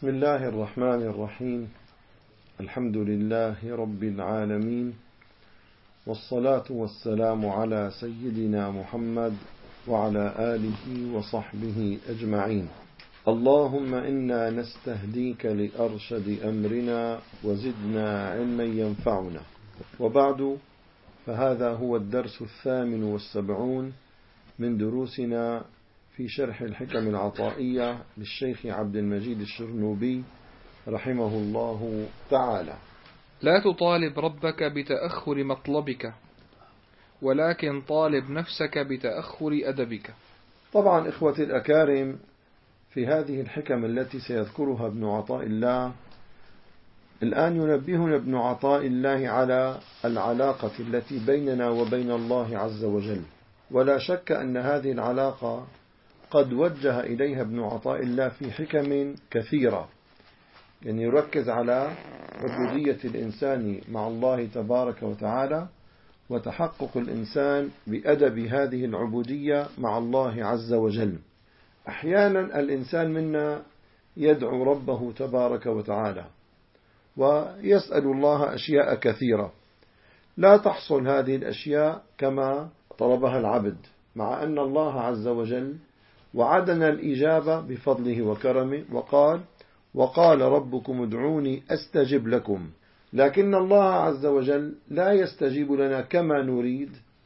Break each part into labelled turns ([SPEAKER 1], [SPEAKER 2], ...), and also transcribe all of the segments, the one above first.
[SPEAKER 1] بسم الله الرحمن الرحيم. الحمد لله رب العالمين، والصلاة والسلام على سيدنا محمد وعلى آله وصحبه أجمعين. اللهم إنا نستهديك لأرشد أمرنا وزدنا علما ينفعنا. وبعد، فهذا هو الدرس 78 من دروسنا في شرح الحكم العطائية للشيخ عبد المجيد الشرنوبي رحمه الله تعالى.
[SPEAKER 2] لا تطالب ربك بتأخر مطلبك، ولكن طالب نفسك بتأخر أدبك.
[SPEAKER 1] طبعا إخوتي الأكارم، في هذه الحكم التي سيذكرها ابن عطاء الله الآن ينبهنا ابن عطاء الله على العلاقة التي بيننا وبين الله عز وجل. ولا شك أن هذه العلاقة قد وجه إليها ابن عطاء الله في حكم كثيرة، يعني يركز على عبودية الإنسان مع الله تبارك وتعالى، وتحقق الإنسان بأدب هذه العبودية مع الله عز وجل. أحيانا الإنسان منا يدعو ربه تبارك وتعالى ويسأل الله أشياء كثيرة، لا تحصل هذه الأشياء كما طلبها العبد، مع أن الله عز وجل وعدنا الإجابة بفضله وكرمه، وقال ربكم ادعوني أستجب لكم. لكن الله عز وجل لا يستجيب لنا كما نريد،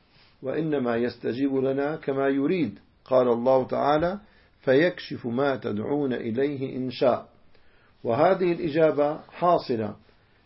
[SPEAKER 1] وإنما يستجيب لنا كما يريد. قال الله تعالى: فيكشف ما تدعون إليه إن شاء. وهذه الإجابة حاصلة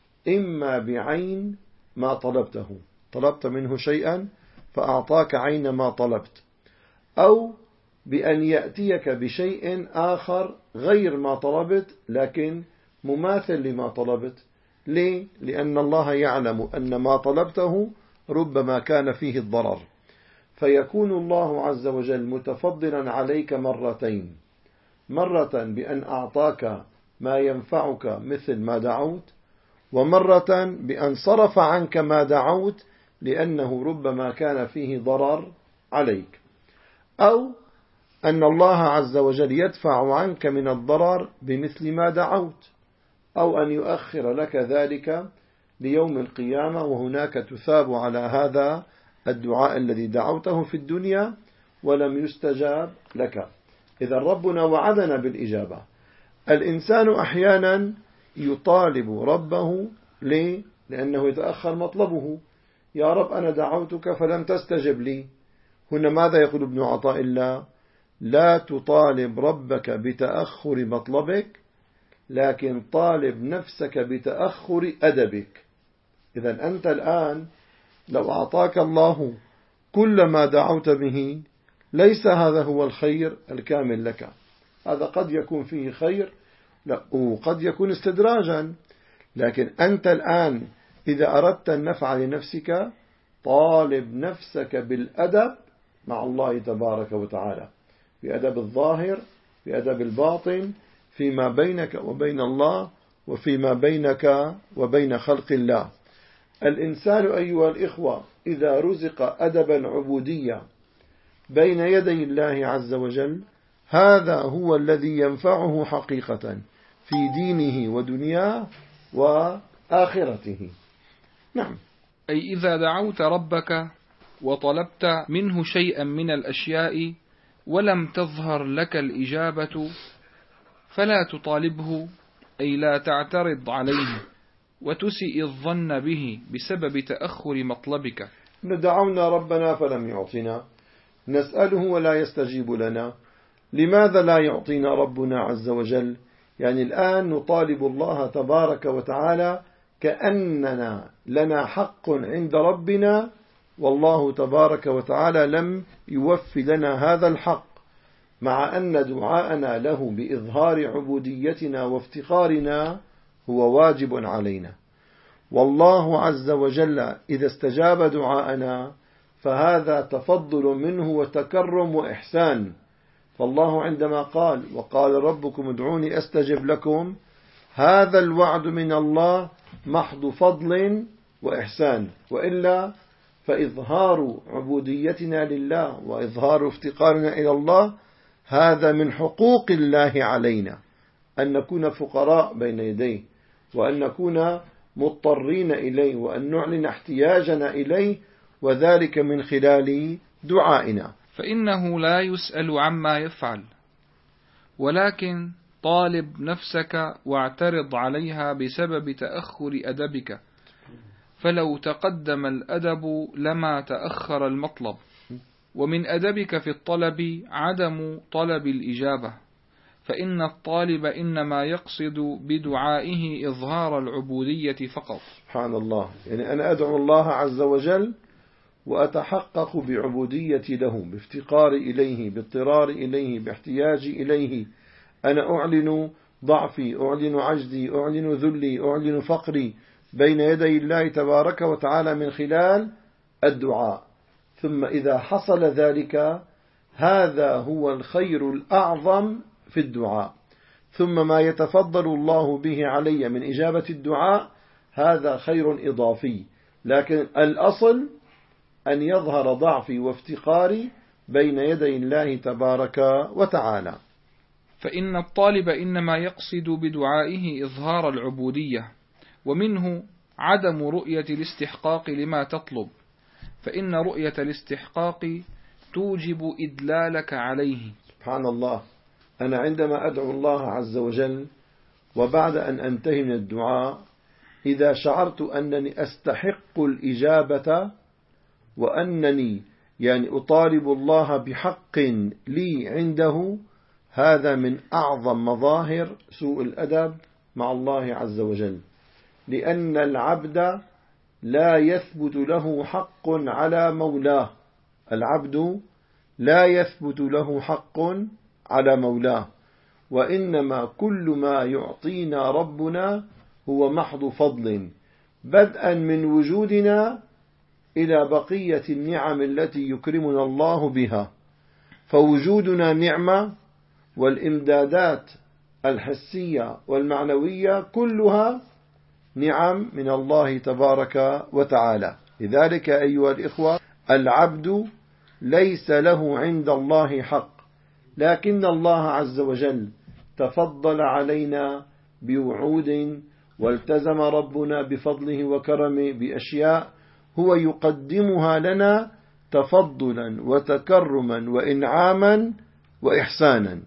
[SPEAKER 1] إما بعين ما طلبت منه شيئا فأعطاك عين ما طلبت، أو بأن يأتيك بشيء آخر غير ما طلبت لكن مماثل لما طلبت. ليه؟ لأن الله يعلم أن ما طلبته ربما كان فيه الضرر، فيكون الله عز وجل متفضلا عليك مرتين: مرة بأن أعطاك ما ينفعك مثل ما دعوت، ومرة بأن صرف عنك ما دعوت لأنه ربما كان فيه ضرر عليك، أو أن الله عز وجل يدفع عنك من الضرر بمثل ما دعوت، أو أن يؤخر لك ذلك ليوم القيامة، وهناك تثاب على هذا الدعاء الذي دعوته في الدنيا ولم يستجاب لك. إذا ربنا وعدنا بالإجابة. الإنسان أحيانا يطالب ربه، ليه؟ لأنه يتأخر مطلبه. يا رب أنا دعوتك فلم تستجب لي. هنا ماذا يقول ابن عطاء الله؟ لا تطالب ربك بتأخر مطلبك، لكن طالب نفسك بتأخر أدبك. إذا أنت الآن لو أعطاك الله كل ما دعوت به، ليس هذا هو الخير الكامل لك. هذا قد يكون فيه خير، وقد يكون استدراجا. لكن أنت الآن إذا أردت النفع لنفسك، طالب نفسك بالأدب مع الله تبارك وتعالى، بأدب الظاهر، بأدب الباطن، فيما بينك وبين الله، وفيما بينك وبين خلق الله. الإنسان أيها الإخوة إذا رزق أدبا عبودية بين يدي الله عز وجل، هذا هو الذي ينفعه حقيقة في دينه ودنياه وآخرته. نعم.
[SPEAKER 2] أي إذا دعوت ربك وطلبت منه شيئا من الأشياء ولم تظهر لك الإجابة، فلا تطالبه، أي لا تعترض عليه وتسئ الظن به بسبب تأخر مطلبك.
[SPEAKER 1] دعونا ربنا فلم يعطنا، نسأله ولا يستجيب لنا. لماذا لا يعطينا ربنا عز وجل؟ يعني الآن نطالب الله تبارك وتعالى كأننا لنا حق عند ربنا، والله تبارك وتعالى لم يوفي لنا هذا الحق، مع أن دعاءنا له بإظهار عبوديتنا وافتقارنا هو واجب علينا. والله عز وجل إذا استجاب دعاءنا فهذا تفضل منه وتكرم وإحسان. فالله عندما قال: وقال ربكم ادعوني أستجب لكم، هذا الوعد من الله محض فضل وإحسان. وإلا فإظهار عبوديتنا لله وإظهار افتقارنا إلى الله هذا من حقوق الله علينا، أن نكون فقراء بين يديه، وأن نكون مضطرين إليه، وأن نعلن احتياجنا إليه، وذلك من خلال دعائنا.
[SPEAKER 2] فإنه لا يسأل عما يفعل، ولكن طالب نفسك واعترض عليها بسبب تأخر أدبك، فلو تقدم الأدب لما تأخر المطلب. ومن أدبك في الطلب عدم طلب الإجابة، فإن الطالب إنما يقصد بدعائه إظهار العبودية فقط.
[SPEAKER 1] سبحان الله، يعني أنا أدعو الله عز وجل وأتحقق بعبوديتي له، بافتقاري إليه، باضطراري إليه، باحتياجي إليه. أنا أعلن ضعفي، أعلن عجزي، أعلن ذلي، أعلن فقري بين يدي الله تبارك وتعالى من خلال الدعاء. ثم إذا حصل ذلك، هذا هو الخير الأعظم في الدعاء. ثم ما يتفضل الله به علي من إجابة الدعاء، هذا خير إضافي، لكن الأصل أن يظهر ضعفي وافتقاري بين يدي الله تبارك وتعالى.
[SPEAKER 2] فإن الطالب إنما يقصد بدعائه إظهار العبودية، ومنه عدم رؤية الاستحقاق لما تطلب، فإن رؤية الاستحقاق توجب إدلالك عليه.
[SPEAKER 1] سبحان الله، أنا عندما أدعو الله عز وجل وبعد أن أنتهي من الدعاء، إذا شعرت أنني أستحق الإجابة وأنني أطالب الله بحق لي عنده، هذا من أعظم مظاهر سوء الأدب مع الله عز وجل، لأن العبد لا يثبت له حق على مولاه. العبد لا يثبت له حق على مولاه، وإنما كل ما يعطينا ربنا هو محض فضل، بدءا من وجودنا إلى بقية النعم التي يكرمنا الله بها. فوجودنا نعمة، والإمدادات الحسية والمعنوية كلها نعم من الله تبارك وتعالى. لذلك أيها الإخوة، العبد ليس له عند الله حق، لكن الله عز وجل تفضل علينا بوعود، والتزم ربنا بفضله وكرمه بأشياء هو يقدمها لنا تفضلا وتكرما وإنعاما وإحسانا.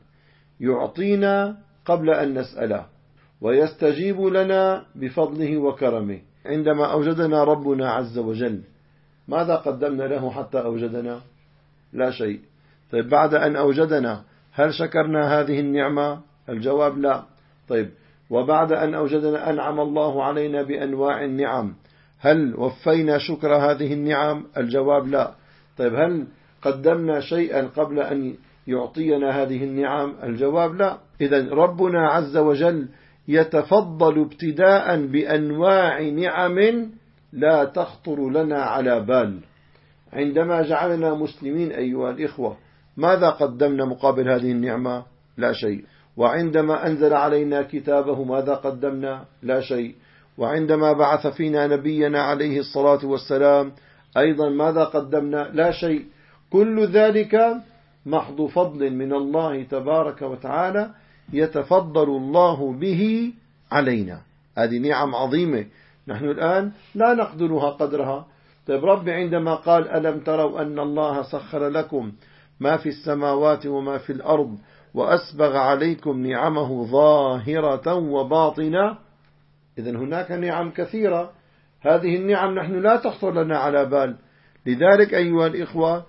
[SPEAKER 1] يعطينا قبل أن نسأله، ويستجيب لنا بفضله وكرمه. عندما أوجدنا ربنا عز وجل، ماذا قدمنا له حتى أوجدنا؟ لا شيء. طيب بعد أن أوجدنا، هل شكرنا هذه النعمة؟ الجواب لا. طيب وبعد أن أوجدنا أنعم الله علينا بأنواع النعم، هل وفينا شكر هذه النعم؟ الجواب لا. طيب هل قدمنا شيئا قبل أن يعطينا هذه النعم؟ الجواب لا. إذن ربنا عز وجل يتفضل ابتداء بأنواع نعم لا تخطر لنا على بال. عندما جعلنا مسلمين أيها الإخوة، ماذا قدمنا مقابل هذه النعمة؟ لا شيء. وعندما أنزل علينا كتابه، ماذا قدمنا؟ لا شيء. وعندما بعث فينا نبينا عليه الصلاة والسلام، أيضا ماذا قدمنا؟ لا شيء. كل ذلك محض فضل من الله تبارك وتعالى يتفضل الله به علينا. هذه نعم عظيمة نحن الآن لا نقدرها قدرها. طيب ربي عندما قال ألم تروا أن الله سخر لكم ما في السماوات وما في الأرض وأسبغ عليكم نعمه ظاهرة وباطنة، إذن هناك نعم كثيرة. هذه النعم نحن لا تخطر لنا على بال. لذلك أيها الإخوة،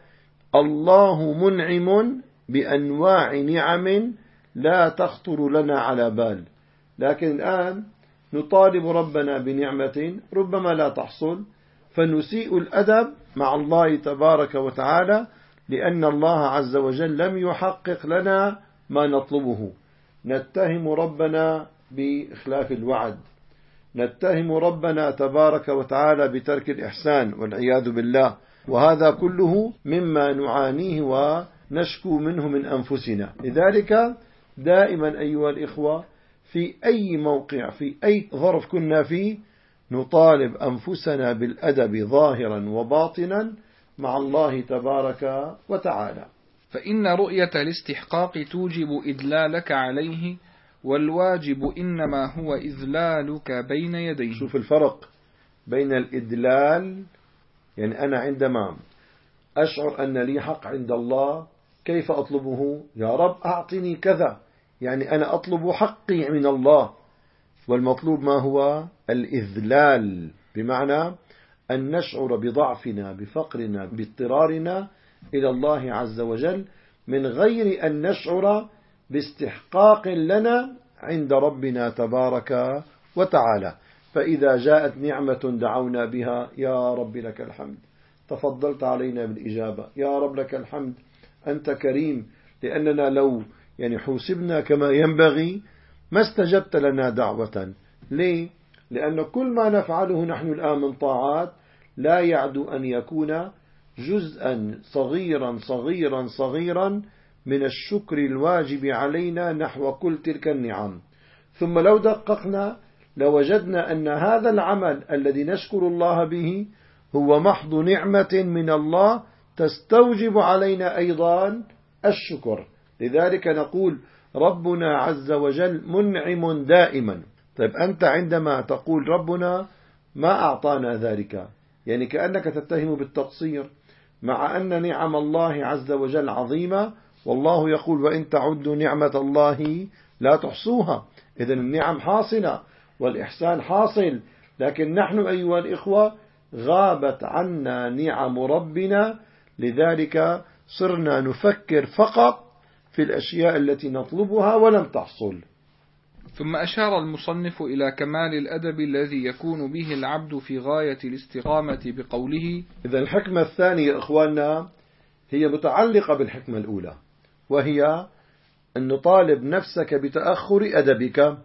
[SPEAKER 1] الله منعم بأنواع نعم لا تخطر لنا على بال، لكن الآن نطالب ربنا بنعمة ربما لا تحصل، فنسيء الأدب مع الله تبارك وتعالى، لأن الله عز وجل لم يحقق لنا ما نطلبه. نتهم ربنا بإخلاف الوعد، نتهم ربنا تبارك وتعالى بترك الإحسان والعياذ بالله، وهذا كله مما نعانيه ونشكو منه من أنفسنا. لذلك دائما أيها الإخوة، في أي موقع، في أي ظرف كنا فيه، نطالب أنفسنا بالأدب ظاهرا وباطنا مع الله تبارك وتعالى.
[SPEAKER 2] فإن رؤية الاستحقاق توجب إدلالك عليه، والواجب إنما هو إذلالك بين يديه.
[SPEAKER 1] شوف الفرق بين الإدلال، يعني أنا عندما أشعر أن لي حق عند الله كيف أطلبه؟ يا رب أعطني كذا، يعني أنا أطلب حقي من الله. والمطلوب ما هو؟ الإذلال، بمعنى أن نشعر بضعفنا بفقرنا باضطرارنا إلى الله عز وجل من غير أن نشعر باستحقاق لنا عند ربنا تبارك وتعالى. فإذا جاءت نعمة دعونا بها: يا رب لك الحمد، تفضلت علينا بالإجابة، يا رب لك الحمد، أنت كريم، لأننا لو حوسبنا كما ينبغي ما استجبت لنا دعوة. ليه؟ لأن كل ما نفعله نحن الآن من طاعات لا يعدو أن يكون جزءا صغيرا صغيرا صغيرا من الشكر الواجب علينا نحو كل تلك النعم. ثم لو دققنا لوجدنا أن هذا العمل الذي نشكر الله به هو محض نعمة من الله تستوجب علينا أيضا الشكر. لذلك نقول ربنا عز وجل منعم دائما. طيب أنت عندما تقول ربنا ما أعطانا ذلك، يعني كأنك تتهم بالتقصير، مع أن نعم الله عز وجل عظيمة، والله يقول وإن تعدوا نعمة الله لا تحصوها. إذن النعم حاصلة والإحسان حاصل، لكن نحن أيها الإخوة غابت عنا نعم ربنا، لذلك صرنا نفكر فقط في الأشياء التي نطلبها ولم تحصل.
[SPEAKER 2] ثم أشار المصنف إلى كمال الأدب الذي يكون به العبد في غاية الاستقامة بقوله:
[SPEAKER 1] إذن الحكمة الثانية إخواننا هي متعلقة بالحكمة الأولى، وهي أن نطالب نفسك بتأخر أدبك.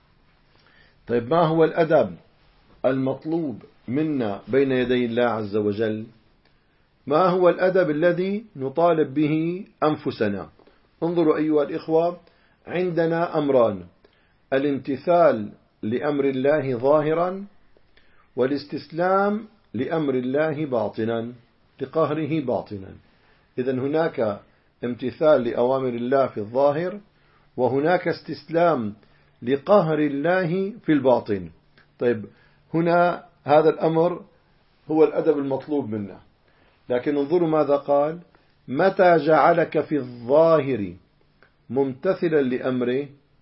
[SPEAKER 1] طيب ما هو الأدب المطلوب منا بين يدي الله عز وجل؟ ما هو الأدب الذي نطالب به أنفسنا؟ انظروا أيها الإخوة، عندنا أمران: الامتثال لأمر الله ظاهرا، والاستسلام لأمر الله باطنا، لقهره باطنا. إذن هناك امتثال لأوامر الله في الظاهر، وهناك استسلام لقهر الله في الباطن. طيب هنا هذا الأمر هو الأدب المطلوب منا، لكن انظروا ماذا قال: متى جعلك في الظاهر ممتثلا لأمره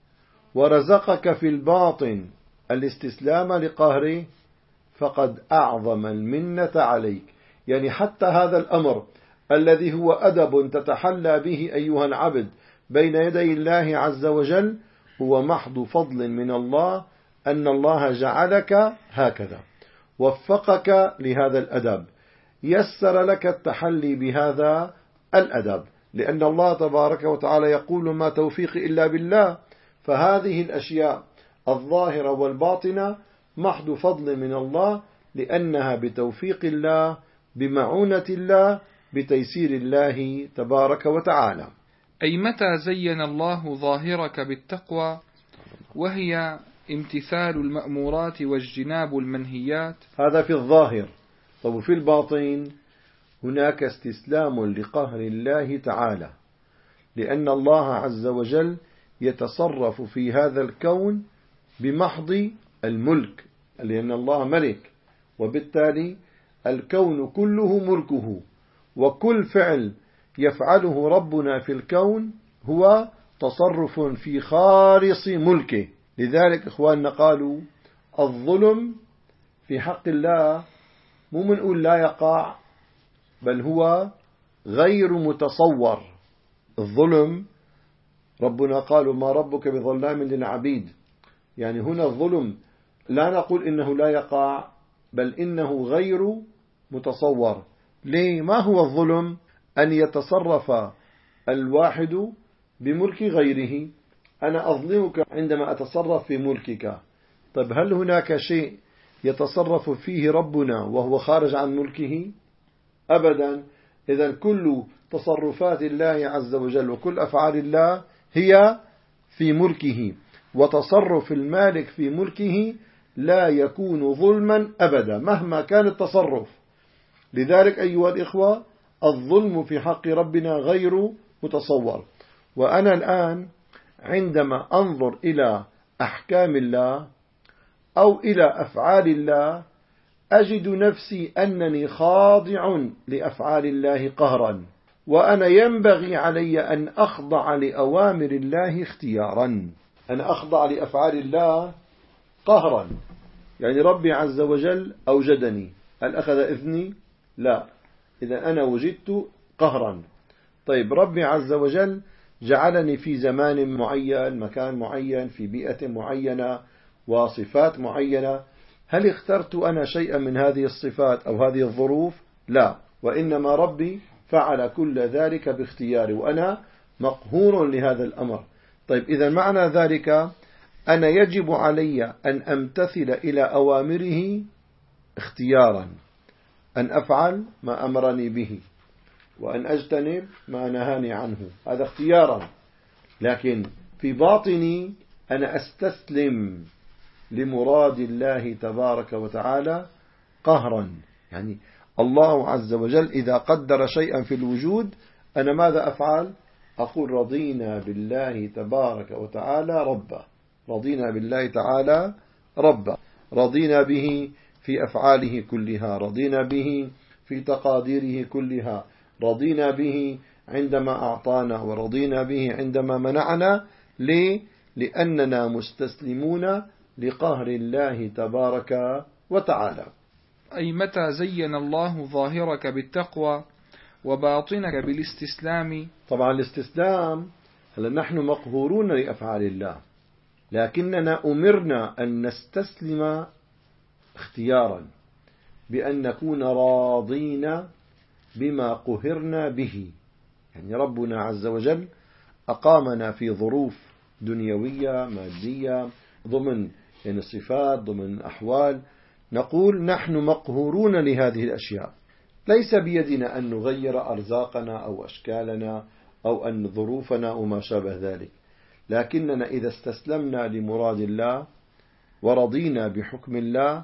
[SPEAKER 1] ورزقك في الباطن الاستسلام لقهره فقد أعظم المنة عليك. يعني حتى هذا الأمر الذي هو أدب تتحلى به أيها العبد بين يدي الله عز وجل هو محض فضل من الله، أن الله جعلك هكذا، وفقك لهذا الأدب، يسر لك التحلي بهذا الأدب، لأن الله تبارك وتعالى يقول: ما توفيقي إلا بالله. فهذه الأشياء الظاهرة والباطنة محض فضل من الله، لأنها بتوفيق الله، بمعونة الله، بتيسير الله تبارك وتعالى.
[SPEAKER 2] أي متى زين الله ظاهرك بالتقوى، وهي امتثال المأمورات واجتناب المنهيات،
[SPEAKER 1] هذا في الظاهر. طب في الباطن هناك استسلام لقهر الله تعالى، لأن الله عز وجل يتصرف في هذا الكون بمحض الملك، لأن الله ملك، وبالتالي الكون كله ملكه، وكل فعل يفعله ربنا في الكون هو تصرف في خالص ملكه. لذلك إخواننا قالوا الظلم في حق الله مو منقول لا يقع، بل هو غير متصور. الظلم ربنا قالوا ما ربك بظلام للعبيد، يعني هنا الظلم لا نقول إنه لا يقع، بل إنه غير متصور. ليه؟ ما هو الظلم؟ أن يتصرف الواحد بملك غيره. أنا أظلمك عندما أتصرف في ملكك. طيب هل هناك شيء يتصرف فيه ربنا وهو خارج عن ملكه؟ أبدا. إذا كل تصرفات الله عز وجل وكل أفعال الله هي في ملكه، وتصرف المالك في ملكه لا يكون ظلما أبدا مهما كان التصرف. لذلك أيها الإخوة الظلم في حق ربنا غير متصور. وأنا الآن عندما أنظر إلى أحكام الله أو إلى أفعال الله أجد نفسي أنني خاضع لأفعال الله قهرا، وأنا ينبغي علي أن أخضع لأوامر الله اختيارا. أنا أخضع لأفعال الله قهرا، يعني ربي عز وجل أوجدني، هل أخذ إذني؟ لا، إذا أنا وجدت قهرا. طيب ربي عز وجل جعلني في زمان معين، مكان معين، في بيئة معينة وصفات معينة، هل اخترت أنا شيئا من هذه الصفات أو هذه الظروف؟ لا، وإنما ربي فعل كل ذلك باختياري، وأنا مقهور لهذا الأمر. طيب إذا معنى ذلك أنا يجب علي أن أمتثل إلى أوامره اختيارا، أن أفعل ما أمرني به وأن أجتنب ما نهاني عنه، هذا اختيارا. لكن في باطني أنا أستسلم لمراد الله تبارك وتعالى قهرا. يعني الله عز وجل إذا قدر شيئا في الوجود أنا ماذا أفعل؟ أقول رضينا بالله تبارك وتعالى ربا، رضينا بالله تعالى ربا، رضينا به في أفعاله كلها، رضينا به في تقاديره كلها، رضينا به عندما أعطانا، ورضينا به عندما منعنا. ليه؟ لأننا مستسلمون لقهر الله تبارك وتعالى.
[SPEAKER 2] أي متى زين الله ظاهرك بالتقوى وباطنك بالاستسلام.
[SPEAKER 1] طبعا الاستسلام، هل نحن مقهورون لأفعال الله، لكننا أمرنا أن نستسلم اختيارا، بأن نكون راضين بما قهرنا به. يعني ربنا عز وجل أقامنا في ظروف دنيوية مادية ضمن يعني صفات، ضمن أحوال، نقول نحن مقهورون لهذه الأشياء، ليس بيدنا أن نغير أرزاقنا أو أشكالنا أو أن ظروفنا وما شابه ذلك، لكننا إذا استسلمنا لمراد الله ورضينا بحكم الله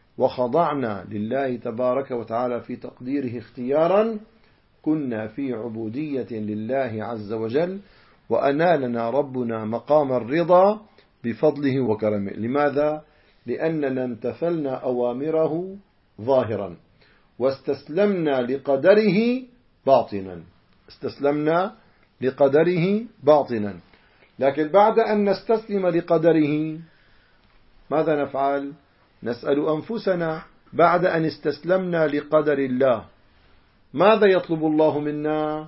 [SPEAKER 1] وخضعنا لله تبارك وتعالى في تقديره اختيارا، كنا في عبودية لله عز وجل، وأنالنا ربنا مقام الرضا بفضله وكرمه. لماذا؟ لأننا امتثلنا أوامره ظاهرا واستسلمنا لقدره باطنا، استسلمنا لقدره باطنا. لكن بعد أن نستسلم لقدره ماذا نفعل؟ نسأل أنفسنا بعد أن استسلمنا لقدر الله ماذا يطلب الله منا؟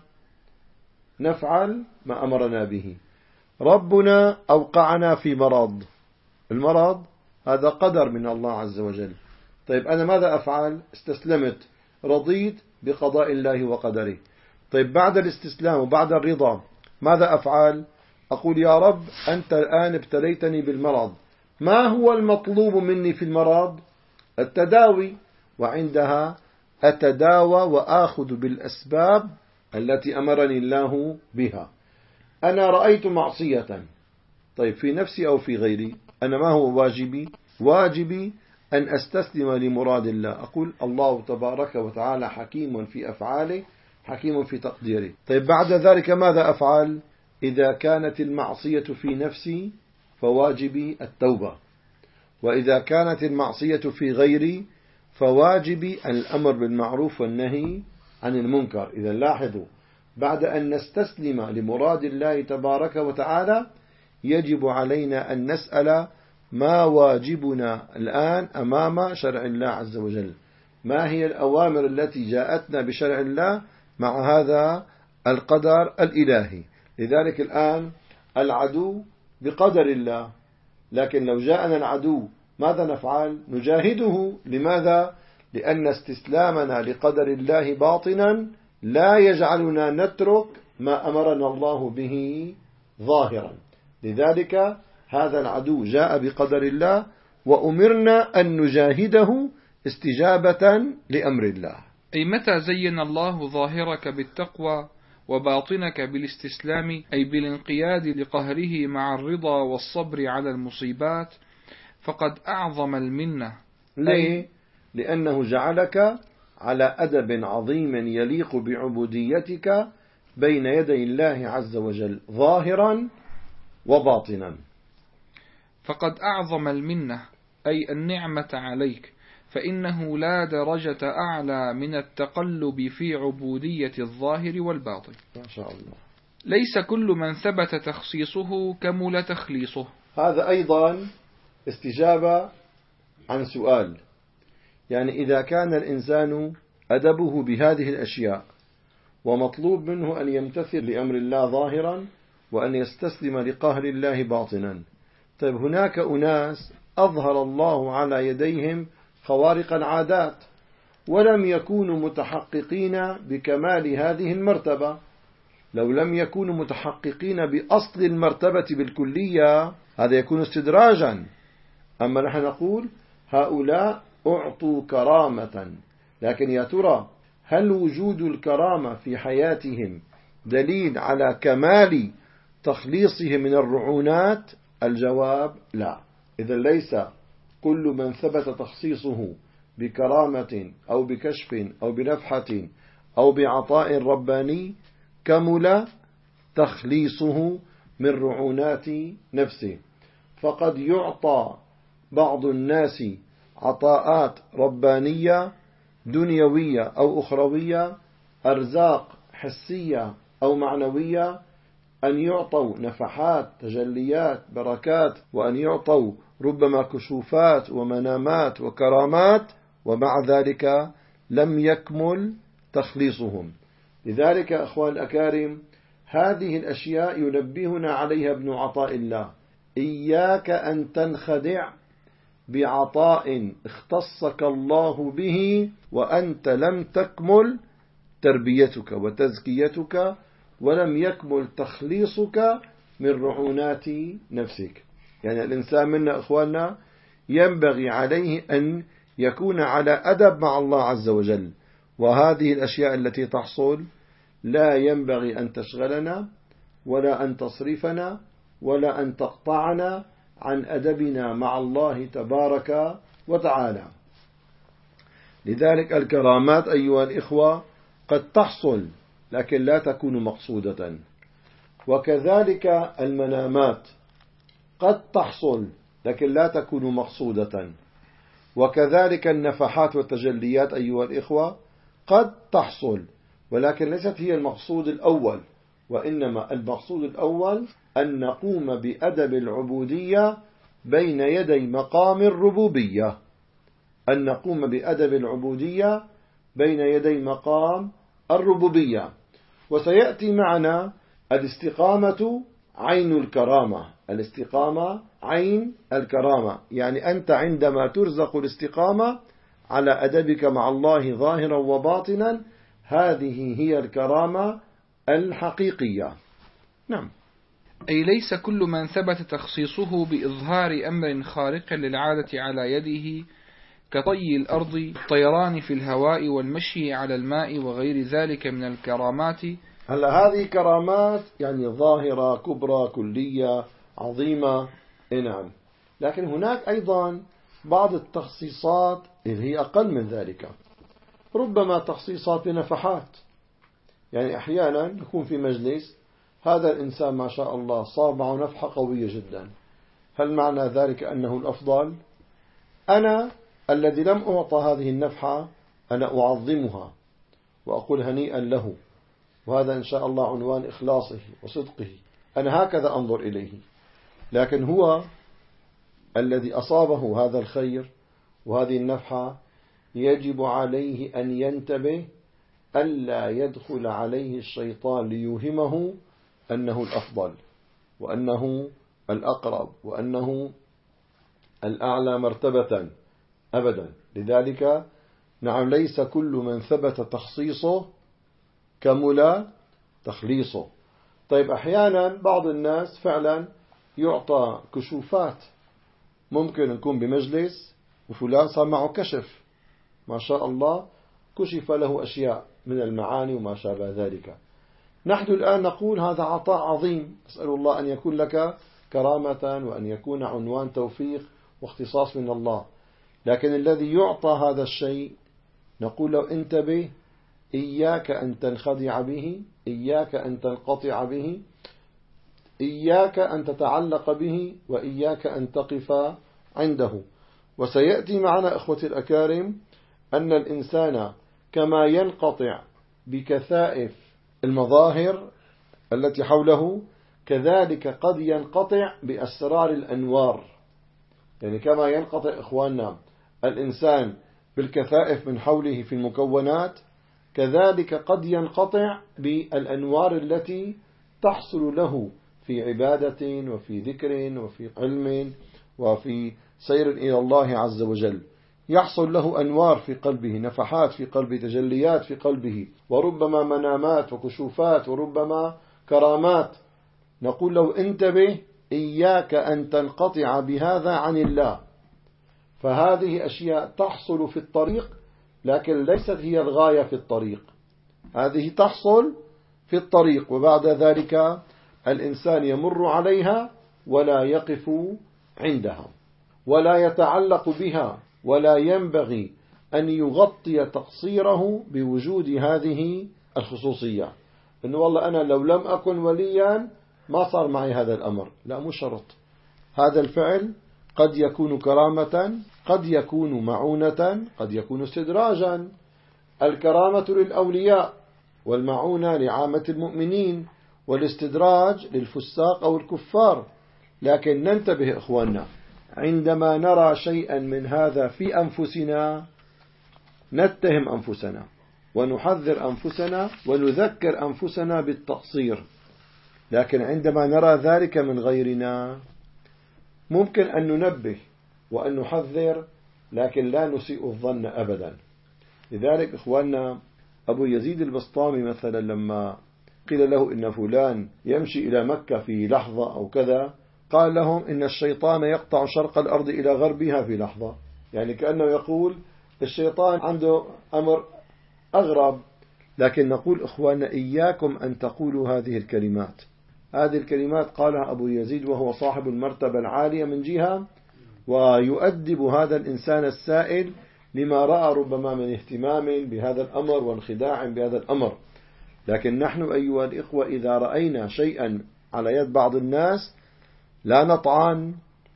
[SPEAKER 1] نفعل ما أمرنا به. ربنا أوقعنا في مرض، المرض هذا قدر من الله عز وجل. طيب أنا ماذا أفعل؟ استسلمت، رضيت بقضاء الله وقدره. طيب بعد الاستسلام وبعد الرضا ماذا أفعل؟ أقول يا رب أنت الآن ابتليتني بالمرض، ما هو المطلوب مني في المرض؟ التداوي، وعندها أتداوى وآخذ بالأسباب التي أمرني الله بها. أنا رأيت معصية، طيب في نفسي أو في غيري، أنا ما هو واجبي؟ واجبي أن أستسلم لمراد الله، أقول الله تبارك وتعالى حكيم في أفعاله، حكيم في تقديره. طيب بعد ذلك ماذا أفعل؟ إذا كانت المعصية في نفسي فواجبي التوبة، وإذا كانت المعصية في غيري فواجبي الأمر بالمعروف والنهي عن المنكر. إذا لاحظوا، بعد أن نستسلم لمراد الله تبارك وتعالى يجب علينا أن نسأل ما واجبنا الآن أمام شرع الله عز وجل، ما هي الأوامر التي جاءتنا بشرع الله مع هذا القدر الإلهي. لذلك الآن العدو بقدر الله، لكن لو جاءنا العدو ماذا نفعل؟ نجاهده. لماذا؟ لأن استسلامنا لقدر الله باطنا لا يجعلنا نترك ما أمرنا الله به ظاهرا. لذلك هذا العدو جاء بقدر الله وأمرنا أن نجاهده استجابة لأمر الله.
[SPEAKER 2] أي متى زين الله ظاهرك بالتقوى وباطنك بالاستسلام، أي بالانقياد لقهره مع الرضا والصبر على المصيبات، فقد أعظم المنة.
[SPEAKER 1] ليه؟ لأنه جعلك على أدب عظيم يليق بعبوديتك بين يدي الله عز وجل ظاهرا وباطنا.
[SPEAKER 2] فقد أعظم المنة أي النعمة عليك، فإنه لا درجة أعلى من التقلب في عبودية الظاهر والباطن.
[SPEAKER 1] ما شاء الله.
[SPEAKER 2] ليس كل من ثبت تخصيصه كمل تخليصه.
[SPEAKER 1] هذا أيضا استجابة عن سؤال، يعني إذا كان الإنسان أدبه بهذه الأشياء ومطلوب منه أن يمتثل لأمر الله ظاهرا وأن يستسلم لقهر الله باطنا، طيب هناك أناس أظهر الله على يديهم خوارق العادات ولم يكونوا متحققين بكمال هذه المرتبة. لو لم يكونوا متحققين بأصل المرتبة بالكلية هذا يكون استدراجا. أما نحن نقول هؤلاء أعطوا كرامة، لكن يا ترى هل وجود الكرامة في حياتهم دليل على كمال تخليصهم من الرعونات؟ الجواب لا. إذا ليس كل من ثبت تخصيصه بكرامة أو بكشف أو بنفحة أو بعطاء رباني كمل تخليصه من رعونات نفسه. فقد يعطى بعض الناس عطاءات ربانية دنيوية أو أخروية، أرزاق حسية أو معنوية، أن يعطوا نفحات تجليات بركات، وأن يعطوا ربما كشوفات ومنامات وكرامات، ومع ذلك لم يكمل تخليصهم. لذلك أخوان الأكارم هذه الأشياء ينبهنا عليها ابن عطاء الله: إياك أن تنخدع بعطاء اختصك الله به وأنت لم تكمل تربيتك وتزكيتك ولم يكمل تخليصك من رعونات نفسك. يعني الإنسان منا إخواننا ينبغي عليه أن يكون على أدب مع الله عز وجل، وهذه الأشياء التي تحصل لا ينبغي أن تشغلنا ولا أن تصرفنا ولا أن تقطعنا عن أدبنا مع الله تبارك وتعالى. لذلك الكرامات أيها الإخوة قد تحصل لكن لا تكون مقصودة، وكذلك المنامات قد تحصل لكن لا تكون مقصودة، وكذلك النفحات والتجليات أيها الإخوة قد تحصل ولكن ليست هي المقصود الأول، وإنما المقصود الأول أن نقوم بأدب العبودية بين يدي مقام الربوبية، أن نقوم بأدب العبودية بين يدي مقام الربوبية. وسيأتي معنا الاستقامة عين الكرامة، الاستقامة عين الكرامة، يعني أنت عندما ترزق الاستقامة على أدبك مع الله ظاهرا وباطنا هذه هي الكرامة الحقيقية. نعم.
[SPEAKER 2] أي ليس كل من ثبت تخصيصه بإظهار أمر خارق للعادة على يده كطي الأرض الطيران في الهواء والمشي على الماء وغير ذلك من الكرامات.
[SPEAKER 1] هلا هذه كرامات يعني ظاهرة كبرى كلية عظيمة، نعم، لكن هناك أيضا بعض التخصيصات اللي هي أقل من ذلك، ربما تخصيصات بنفحات. يعني أحيانا يكون في مجلس هذا الإنسان ما شاء الله صار معه نفحة قوية جدا، هل معنى ذلك أنه الأفضل؟ أنا الذي لم أعطى هذه النفحة أنا أعظمها وأقول هنيئا له، وهذا إن شاء الله عنوان إخلاصه وصدقه، أنا هكذا أنظر إليه. لكن هو الذي أصابه هذا الخير وهذه النفحة يجب عليه أن ينتبه ألا يدخل عليه الشيطان ليوهمه أنه الأفضل وأنه الأقرب وأنه الأعلى مرتبة أبدا. لذلك نعم ليس كل من ثبت تخصيصه كمل تخليصه. طيب أحيانا بعض الناس فعلا يعطى كشوفات، ممكن يكون بمجلس وفلان صار معه كشف ما شاء الله كشف له أشياء من المعاني وما شابه ذلك، نحن الآن نقول هذا عطاء عظيم، أسأل الله أن يكون لك كرامة وأن يكون عنوان توفيق واختصاص من الله. لكن الذي يعطى هذا الشيء نقول له انتبه، إياك أن تنخدع به، إياك أن تنقطع به، إياك أن تتعلق به وإياك أن تقف عنده. وسيأتي معنا إخوتي الأكارم أن الإنسان كما ينقطع بكثائف المظاهر التي حوله كذلك قد ينقطع بأسرار الأنوار. يعني كما ينقطع إخواننا الإنسان بالكثائف من حوله في المكونات كذلك قد ينقطع بالأنوار التي تحصل له في عبادة وفي ذكر وفي علم وفي سير إلى الله عز وجل. يحصل له أنوار في قلبه، نفحات في قلبه، تجليات في قلبه، وربما منامات وكشوفات وربما كرامات. نقول له انتبه، إياك أن تنقطع بهذا عن الله. فهذه أشياء تحصل في الطريق لكن ليست هي الغاية في الطريق. هذه تحصل في الطريق وبعد ذلك الإنسان يمر عليها ولا يقف عندها ولا يتعلق بها، ولا ينبغي أن يغطي تقصيره بوجود هذه الخصوصية. إنه والله أنا لو لم أكن وليا ما صار معي هذا الأمر. لا، مش شرط. هذا الفعل قد يكون كرامة، قد يكون معونة، قد يكون استدراجا. الكرامة للأولياء والمعونة لعامة المؤمنين والاستدراج للفساق أو الكفار. لكن ننتبه إخواننا، عندما نرى شيئا من هذا في أنفسنا نتهم أنفسنا ونحذر أنفسنا ونذكر أنفسنا بالتقصير. لكن عندما نرى ذلك من غيرنا ممكن أن ننبه وأن نحذر لكن لا نسيء الظن أبدا. لذلك إخواننا أبو يزيد البسطامي مثلا لما قيل له إن فلان يمشي إلى مكة في لحظة أو كذا قال لهم إن الشيطان يقطع شرق الأرض إلى غربها في لحظة. يعني كأنه يقول الشيطان عنده أمر أغرب. لكن نقول إخواننا إياكم أن تقولوا هذه الكلمات. هذه الكلمات قالها أبو يزيد وهو صاحب المرتبة العالية من جهة، ويؤدب هذا الإنسان السائل لما رأى ربما من اهتمام بهذا الأمر وانخداع بهذا الأمر. لكن نحن أيها الإخوة إذا رأينا شيئا على يد بعض الناس لا نطعن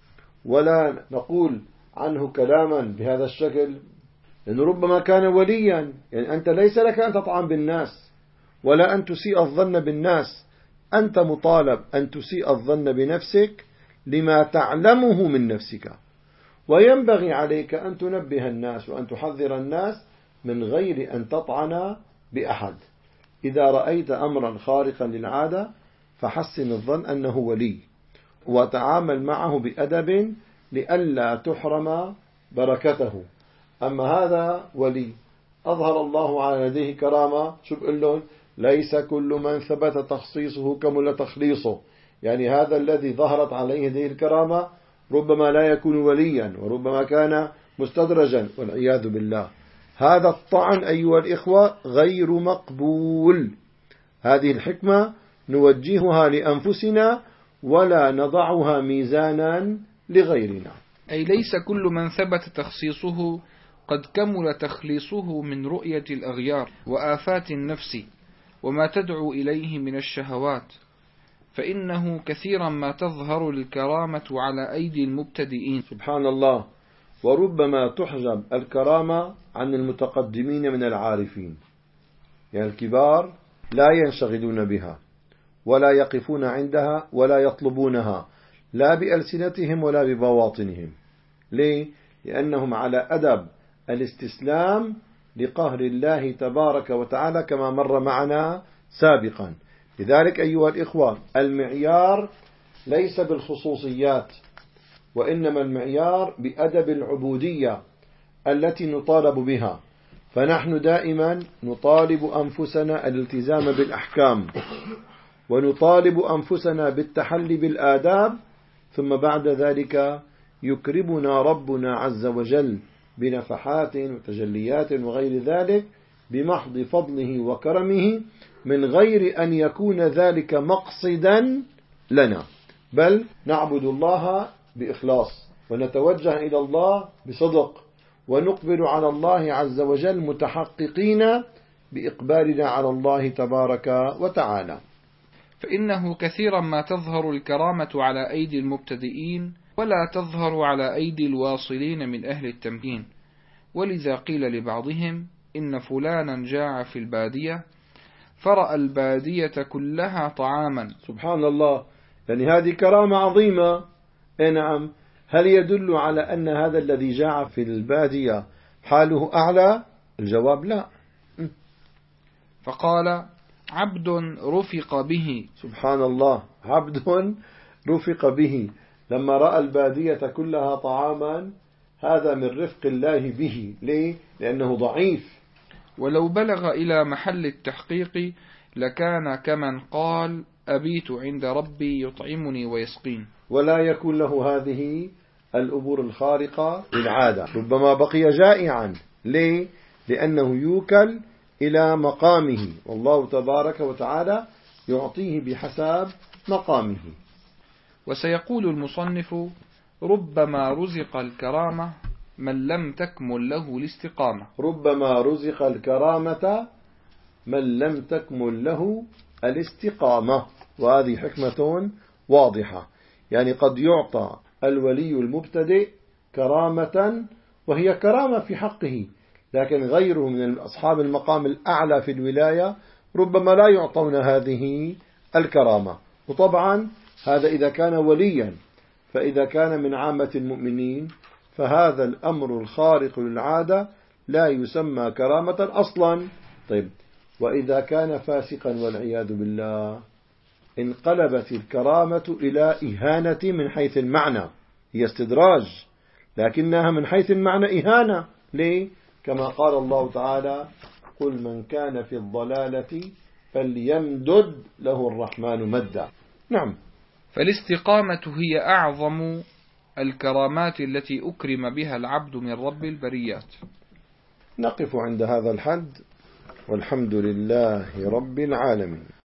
[SPEAKER 1] ولا نقول عنه كلاما بهذا الشكل، لأنه ربما كان وليا. يعني أنت ليس لك أن تطعن بالناس ولا أن تسيء الظن بالناس. أنت مطالب أن تسيء الظن بنفسك لما تعلمه من نفسك، وينبغي عليك أن تنبه الناس وأن تحذر الناس من غير أن تطعن بأحد. إذا رأيت أمرا خارقا للعادة فحسن الظن أنه ولي وتعامل معه بأدب لئلا تحرم بركته. أما هذا ولي أظهر الله على يديه كرامة، شو بقول لهم؟ ليس كل من ثبت تخصيصه كمل تخليصه. يعني هذا الذي ظهرت عليه هذه الكرامة ربما لا يكون وليا وربما كان مستدرجا والعياذ بالله. هذا الطعن أيها الإخوة غير مقبول. هذه الحكمة نوجهها لأنفسنا ولا نضعها ميزانا لغيرنا.
[SPEAKER 2] أي ليس كل من ثبت تخصيصه قد كمل تخليصه من رؤية الأغيار وآفات النفس وما تدعو إليه من الشهوات، فإنه كثيرا ما تظهر الكرامة على أيدي المبتدئين.
[SPEAKER 1] سبحان الله. وربما تحجب الكرامة عن المتقدمين من العارفين. يعني الكبار لا ينشغلون بها ولا يقفون عندها ولا يطلبونها لا بألسنتهم ولا ببواطنهم. ليه؟ لأنهم على أدب الاستسلام لقهر الله تبارك وتعالى كما مر معنا سابقا. لذلك أيها الإخوة المعيار ليس بالخصوصيات، وإنما المعيار بأدب العبودية التي نطالب بها. فنحن دائما نطالب أنفسنا الالتزام بالأحكام ونطالب أنفسنا بالتحلي بالآداب، ثم بعد ذلك يكرمنا ربنا عز وجل بنفحات وتجليات وغير ذلك بمحض فضله وكرمه من غير أن يكون ذلك مقصدا لنا، بل نعبد الله بإخلاص ونتوجه إلى الله بصدق ونقبل على الله عز وجل متحققين بإقبالنا على الله تبارك وتعالى.
[SPEAKER 2] فإنه كثيرا ما تظهر الكرامة على أيدي المبتدئين ولا تظهر على أيدي الواصلين من أهل التمكين، ولذا قيل لبعضهم إن فلانا جاع في البادية فرأى البادية كلها طعاما.
[SPEAKER 1] سبحان الله، يعني هذه كرامة عظيمة. نعم، هل يدل على أن هذا الذي جاع في البادية حاله أعلى؟ الجواب لا.
[SPEAKER 2] فقال عبد رفق به.
[SPEAKER 1] سبحان الله، عبد رفق به، لما رأى البادية كلها طعاما، هذا من رفق الله به. ليه؟ لأنه ضعيف.
[SPEAKER 2] ولو بلغ إلى محل التحقيق لكان كمن قال أبيت عند ربي يطعمني ويسقين.
[SPEAKER 1] ولا يكون له هذه الأمور الخارقة للعادة، ربما بقي جائعا. ليه؟ لأنه يوكل إلى مقامه، والله تبارك وتعالى يعطيه بحساب مقامه.
[SPEAKER 2] وسيقول المصنف ربما رزق الكرامة من لم تكمل له الاستقامة.
[SPEAKER 1] ربما رزق الكرامة من لم تكمل له الاستقامة، وهذه حكمة واضحة. يعني قد يعطى الولي المبتدئ كرامة وهي كرامة في حقه، لكن غيره من أصحاب المقام الأعلى في الولاية ربما لا يعطون هذه الكرامة. وطبعا هذا إذا كان وليا، فإذا كان من عامة المؤمنين فهذا الأمر الخارق للعادة لا يسمى كرامة أصلا. طيب، وإذا كان فاسقا والعياذ بالله انقلبت الكرامة إلى إهانة من حيث المعنى. هي استدراج لكنها من حيث المعنى إهانة. ليه؟ كما قال الله تعالى قل من كان في الضلالة فليمدد له الرحمن مدا. نعم.
[SPEAKER 2] فالاستقامة هي أعظم الكرامات التي أكرم بها العبد من رب البريات.
[SPEAKER 1] نقف عند هذا الحد، والحمد لله رب العالمين.